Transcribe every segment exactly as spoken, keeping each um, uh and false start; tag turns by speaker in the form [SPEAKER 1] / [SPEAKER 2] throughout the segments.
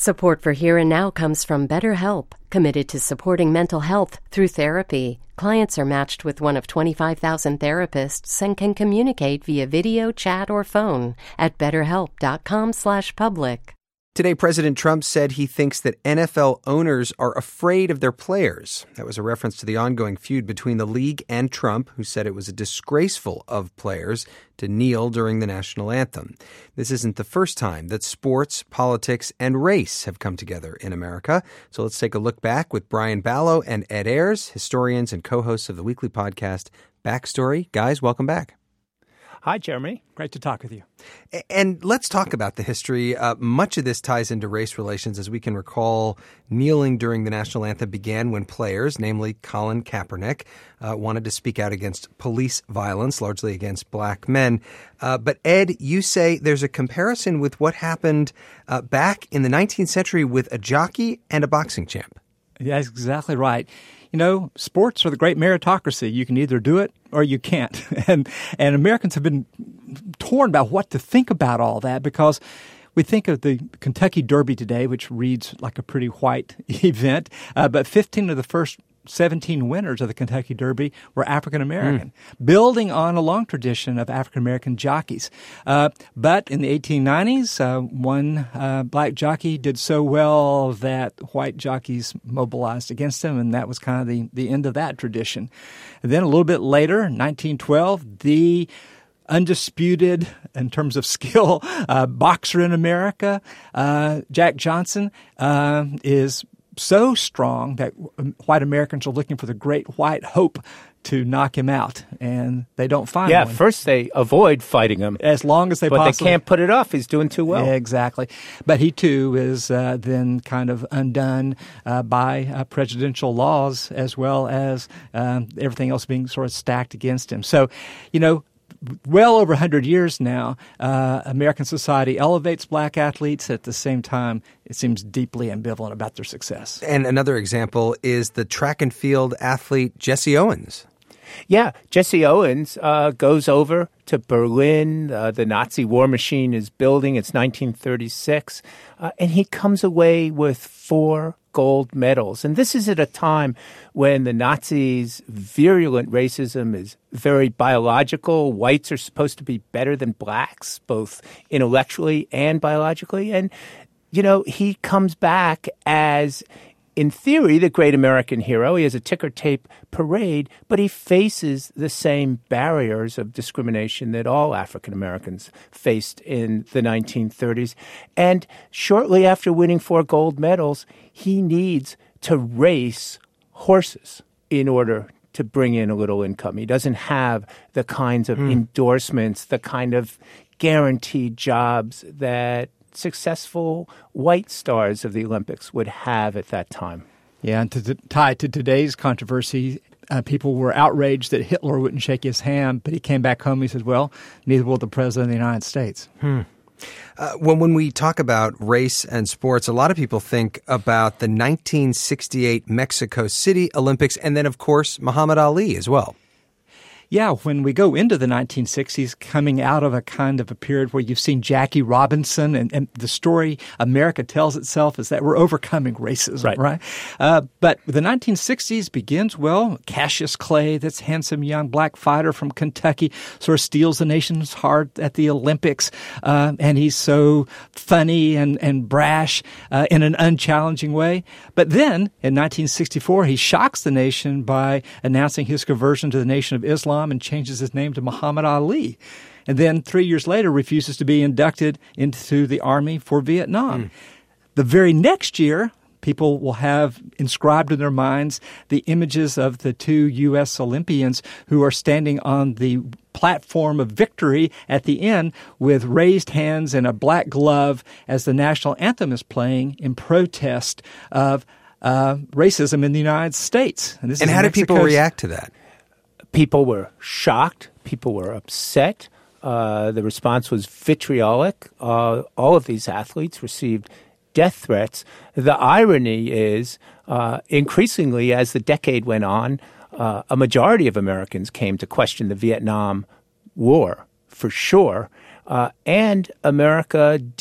[SPEAKER 1] Support for Here and Now comes from BetterHelp, committed to supporting mental health through therapy. Clients are matched with one of twenty-five thousand therapists and can communicate via video, chat, or phone at betterhelp.com slash public.
[SPEAKER 2] Today, President Trump said he thinks that N F L owners are afraid of their players. That was a reference to the ongoing feud between the league and Trump, who said it was a disgraceful of players to kneel during the national anthem. This isn't the first time that sports, politics, and race have come together in America. So let's take a look back with Brian Ballo and Ed Ayers, historians and co-hosts of the weekly podcast Backstory. Guys, welcome back.
[SPEAKER 3] Hi, Jeremy.
[SPEAKER 4] Great to talk with you.
[SPEAKER 2] And let's talk about the history. Uh, much of this ties into race relations. As we can recall, kneeling during the national anthem began when players, namely Colin Kaepernick, uh, wanted to speak out against police violence, largely against black men. Uh, but Ed, you say there's a comparison with what happened uh, back in the nineteenth century with a jockey and a boxing champ.
[SPEAKER 4] Yeah, that's exactly right. You know, sports are the great meritocracy. You can either do it or you can't. And and Americans have been torn about what to think about all that, because we think of the Kentucky Derby today, which reads like a pretty white event, uh, but fifteen of the first seventeen winners of the Kentucky Derby were African-American, mm. building on a long tradition of African-American jockeys. Uh, but in the eighteen nineties, uh, one uh, black jockey did so well that white jockeys mobilized against him, and that was kind of the, the end of that tradition. And then a little bit later, nineteen twelve, the undisputed, in terms of skill, uh, boxer in America, uh, Jack Johnson, uh, is so strong that white Americans are looking for the great white hope to knock him out, and they don't find
[SPEAKER 3] yeah,
[SPEAKER 4] one.
[SPEAKER 3] Yeah, first they avoid fighting him.
[SPEAKER 4] As long as they
[SPEAKER 3] but
[SPEAKER 4] possibly...
[SPEAKER 3] But they can't put it off. He's doing too well.
[SPEAKER 4] Yeah, exactly. But he, too, is uh, then kind of undone uh, by uh, presidential laws, as well as um, everything else being sort of stacked against him. So, you know, well over one hundred years now, uh, American society elevates black athletes. At the same time, it seems deeply ambivalent about their success.
[SPEAKER 2] And another example is the track and field athlete Jesse Owens.
[SPEAKER 3] Yeah, Jesse Owens uh, goes over to Berlin. Uh, the Nazi war machine is building. It's nineteen thirty-six. Uh, and he comes away with four gold medals. And this is at a time when the Nazis' virulent racism is very biological. Whites are supposed to be better than blacks, both intellectually and biologically. And, you know, he comes back as, in theory, the great American hero. He has a ticker tape parade, but he faces the same barriers of discrimination that all African Americans faced in the nineteen thirties. And shortly after winning four gold medals, he needs to race horses in order to bring in a little income. He doesn't have the kinds of mm. endorsements, the kind of guaranteed jobs that successful white stars of the Olympics would have at that time.
[SPEAKER 4] Yeah, and to, to tie to today's controversy, uh, people were outraged that Hitler wouldn't shake his hand, but he came back home and he said, well, neither will the President of the United States.
[SPEAKER 2] Hmm. Uh, when, when we talk about race and sports, a lot of people think about the nineteen sixty-eight Mexico City Olympics and then, of course, Muhammad Ali as well.
[SPEAKER 4] Yeah, when we go into the nineteen sixties, coming out of a kind of a period where you've seen Jackie Robinson, and, and the story America tells itself is that we're overcoming racism, right? right? Uh, but the nineteen sixties begins, well, Cassius Clay, this handsome young black fighter from Kentucky, sort of steals the nation's heart at the Olympics, uh, and he's so funny and, and brash uh, in an unchallenging way. But then, in nineteen sixty-four, he shocks the nation by announcing his conversion to the Nation of Islam and changes his name to Muhammad Ali. And then three years later refuses to be inducted into the Army for Vietnam. Mm. The very next year, people will have inscribed in their minds the images of the two U S Olympians who are standing on the platform of victory at the end with raised hands and a black glove as the national anthem is playing in protest of uh, racism in the United States.
[SPEAKER 2] And, this and is how Mexico's- do people react to that?
[SPEAKER 3] People were shocked. People were upset. Uh, the response was vitriolic. Uh, all of these athletes received death threats. The irony is, uh, increasingly as the decade went on, uh, a majority of Americans came to question the Vietnam War, for sure. Uh, and America did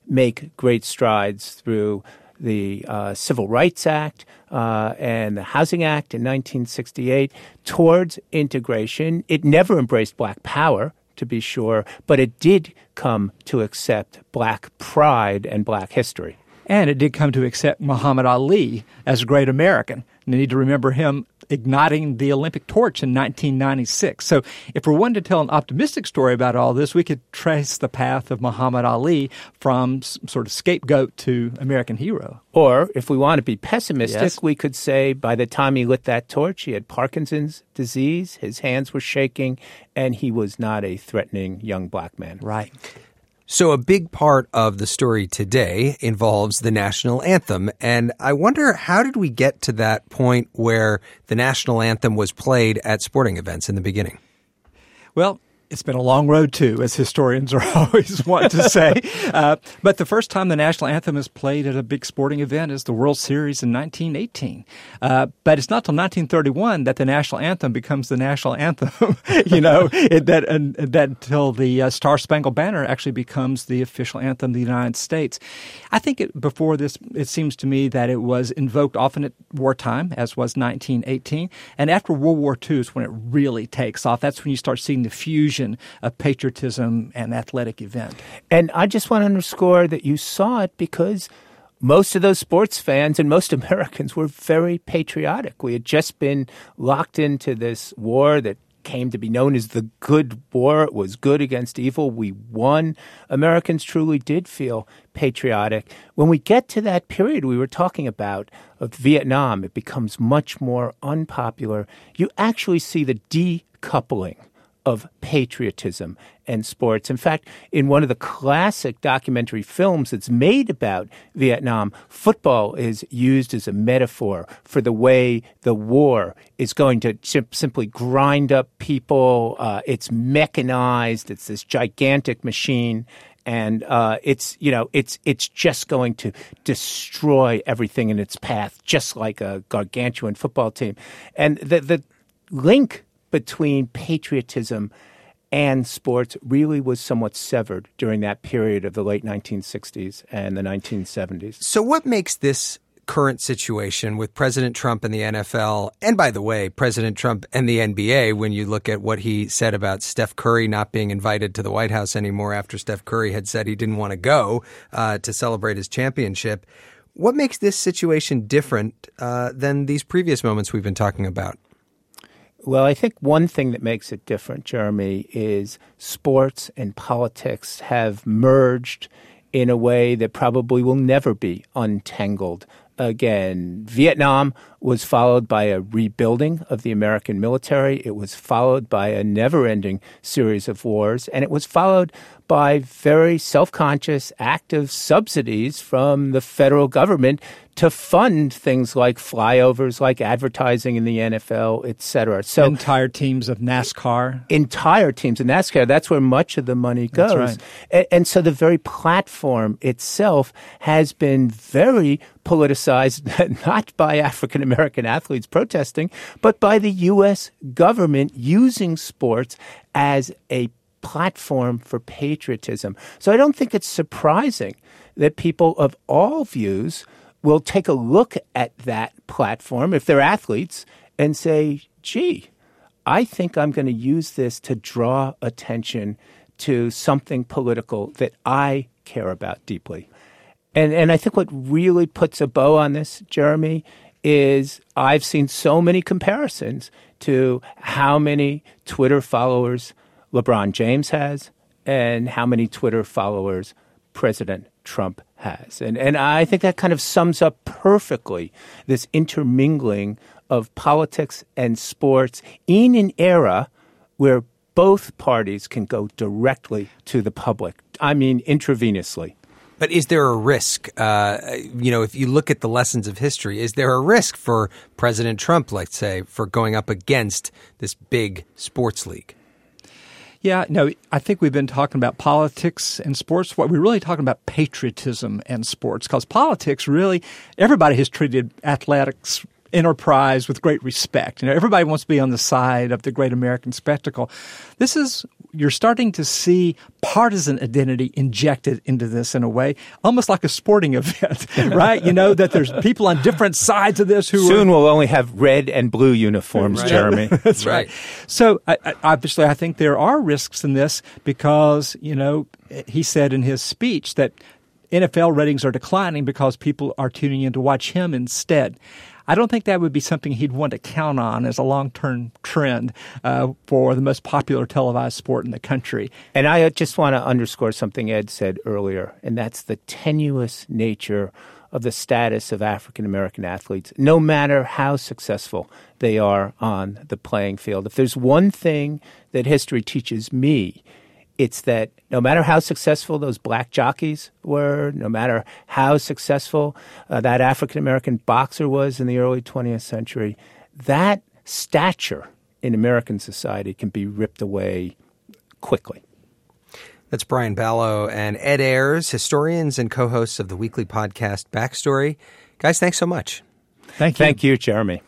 [SPEAKER 3] make great strides through the uh, Civil Rights Act uh, and the Housing Act in nineteen sixty-eight towards integration. It never embraced black power, to be sure, but it did come to accept black pride and black history.
[SPEAKER 4] And it did come to accept Muhammad Ali as a great American. And you need to remember him igniting the Olympic torch in nineteen ninety-six. So if we're wanting to tell an optimistic story about all this, we could trace the path of Muhammad Ali from sort of scapegoat to American hero.
[SPEAKER 3] Or if we want to be pessimistic,
[SPEAKER 4] yes.
[SPEAKER 3] we could say by the time he lit that torch, he had Parkinson's disease, his hands were shaking, and he was not a threatening young black man.
[SPEAKER 4] Right.
[SPEAKER 2] So a big part of the story today involves the national anthem. And I wonder, how did we get to that point where the national anthem was played at sporting events in the beginning?
[SPEAKER 4] Well, it's been a long road, too, as historians are always want to say. Uh, but the first time the national anthem is played at a big sporting event is the World Series in nineteen eighteen. Uh, but it's not till nineteen thirty-one that the national anthem becomes the national anthem, you know, it, that and, that until the uh, Star Spangled Banner actually becomes the official anthem of the United States. I think it, before this, it seems to me that it was invoked often at wartime, as was nineteen eighteen. And after World War Two is when it really takes off. That's when you start seeing the fusion of patriotism and athletic event.
[SPEAKER 3] And I just want to underscore that you saw it because most of those sports fans and most Americans were very patriotic. We had just been locked into this war that came to be known as the good war. It was good against evil. We won. Americans truly did feel patriotic. When we get to that period we were talking about of Vietnam, it becomes much more unpopular. You actually see the decoupling of patriotism and sports. In fact, in one of the classic documentary films that's made about Vietnam, football is used as a metaphor for the way the war is going to sim- simply grind up people. Uh, it's mechanized. It's this gigantic machine. And uh, it's, you know, it's it's just going to destroy everything in its path, just like a gargantuan football team. And the the link between patriotism and sports really was somewhat severed during that period of the late nineteen sixties and the nineteen seventies.
[SPEAKER 2] So what makes this current situation with President Trump and the N F L, and by the way, President Trump and the N B A, when you look at what he said about Steph Curry not being invited to the White House anymore after Steph Curry had said he didn't want to go uh, to celebrate his championship, what makes this situation different uh, than these previous moments we've been talking about?
[SPEAKER 3] Well, I think one thing that makes it different, Jeremy, is sports and politics have merged in a way that probably will never be untangled again. Vietnam was followed by a rebuilding of the American military. It was followed by a never-ending series of wars, and it was followed by very self-conscious, active subsidies from the federal government to fund things like flyovers, like advertising in the N F L, et cetera. So
[SPEAKER 4] entire teams of NASCAR.
[SPEAKER 3] Entire teams of NASCAR. That's where much of the money goes.
[SPEAKER 4] That's right.
[SPEAKER 3] And, and so the very platform itself has been very politicized, not by African-American athletes protesting, but by the U S government using sports as a platform for patriotism. So I don't think it's surprising that people of all views will take a look at that platform, if they're athletes, and say, gee, I think I'm going to use this to draw attention to something political that I care about deeply. And and I think what really puts a bow on this, Jeremy, is I've seen so many comparisons to how many Twitter followers LeBron James has and how many Twitter followers President Trump has. And and I think that kind of sums up perfectly this intermingling of politics and sports in an era where both parties can go directly to the public. I mean, intravenously.
[SPEAKER 2] But is there a risk, uh, you know, if you look at the lessons of history, is there a risk for President Trump, let's say, for going up against this big sports league?
[SPEAKER 4] Yeah, no, I think we've been talking about politics and sports. What we're really talking about patriotism and sports, because politics really, everybody has treated athletics enterprise with great respect. You know, everybody wants to be on the side of the great American spectacle. This is you're starting to see partisan identity injected into this in a way, almost like a sporting event, right? You know, that there's people on different sides of this who
[SPEAKER 3] Soon
[SPEAKER 4] are,
[SPEAKER 3] we'll only have red and blue uniforms,
[SPEAKER 2] Right.
[SPEAKER 3] Jeremy.
[SPEAKER 4] That's right. So I, I, obviously, I think there are risks in this because, you know, he said in his speech that N F L ratings are declining because people are tuning in to watch him instead. I don't think that would be something he'd want to count on as a long-term trend uh, for the most popular televised sport in the country.
[SPEAKER 3] And I just want to underscore something Ed said earlier, and that's the tenuous nature of the status of African-American athletes, no matter how successful they are on the playing field. If there's one thing that history teaches me, it's that no matter how successful those black jockeys were, no matter how successful uh, that African-American boxer was in the early twentieth century, that stature in American society can be ripped away quickly.
[SPEAKER 2] That's Brian Balogh and Ed Ayers, historians and co-hosts of the weekly podcast Backstory. Guys, thanks so much.
[SPEAKER 4] Thank you.
[SPEAKER 3] Thank you, Jeremy.